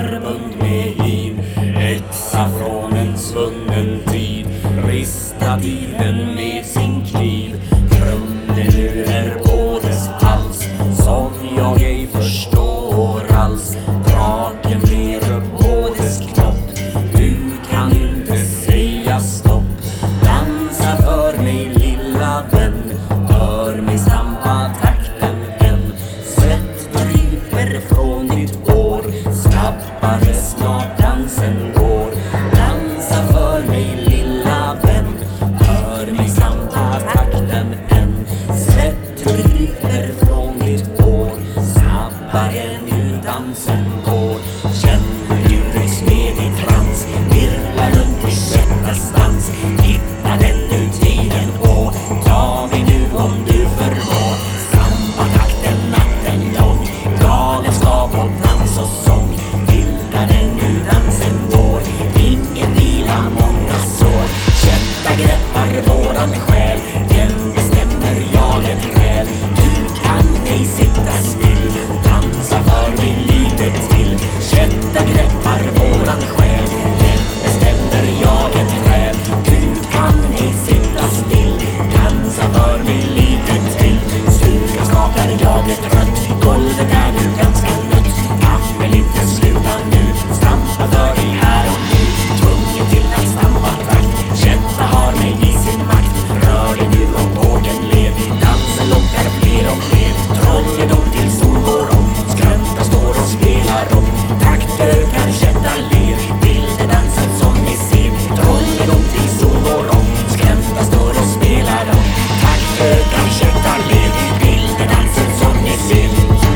armbund med giv, yxa från en svunnen tid, rista tiden med sin kniv. Krumelurer på dess hals, som jag ej förstår alls. Draken ler upp på dess knopp, du kan inte säga stopp. Dansa för mig lilla vän, hör mig stampa takten än. Svett dryper från ditt hår, snabbare snart dansen går. Dansa för mig lilla vän, hör mig stampa takten än. Svett dryper från ditt hår, snabbare nu dansen går. Känn hur du rycks med i trans, virvlar runt i sjättes dans. Hitta den nu tiden och ta mig nu om du förmår. Stampa takten natten lång, galenskap och dans och sång. Vilka den nu dansen går, ingen vila, många sår. Kätta greppar våran själ, den bestämmer jaget väl. Du kan ej sitta still, dansa för mig lite till. Kätta greppar våran själ, den bestämmer jaget väl. Du kan ej sitta still, dansa för mig lite till. Stugan skakar jaget rött, golvet är nu ganska nött. Kan väl inte sluta nu, stampa för dig här och nu. Tvungen till att stampa takt, Kätta har mig i sin makt. Rör dig nu om bågen led, dansen lockar fler och fler. Trolledom till sol går om, skrönta står och spelar om. Takt ökar, Kätta ler, bilderdansen som ni ser. Trolledom till sol går om, skrönta står och spelar om. Takt ökar, Kätta ler, bilderdansen som ni ser.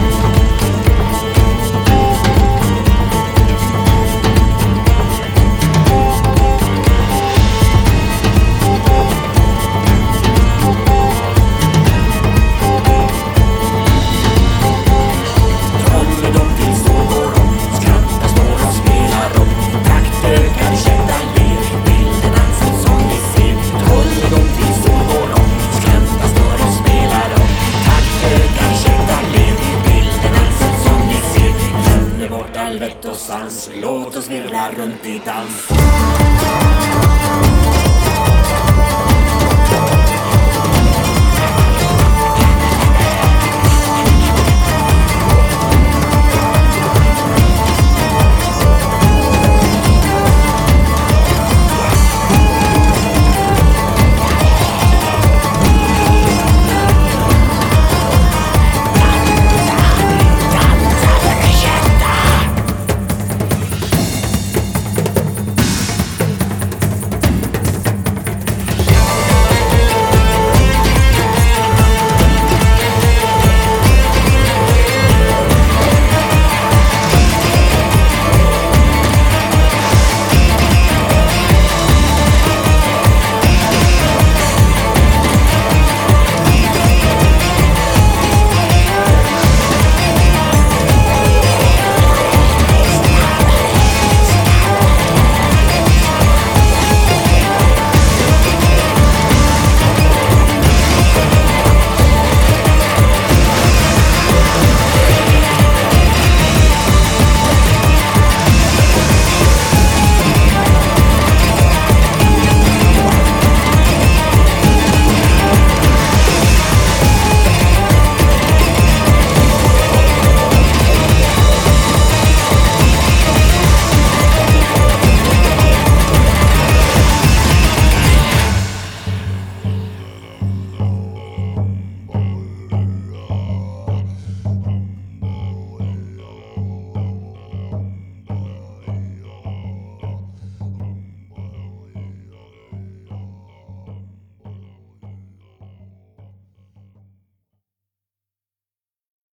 Trolledom till sol går om, skrönta står och spelar om. Takt ökar, Kätta ler, bilderdansen som ni ser. Trolledom till sol går om, skrönta står och spelar om. Takt ökar, Kätta ler, bilderdansen som ni ser. Glömmer bort all vett och sans, låt oss virvla runt i dans.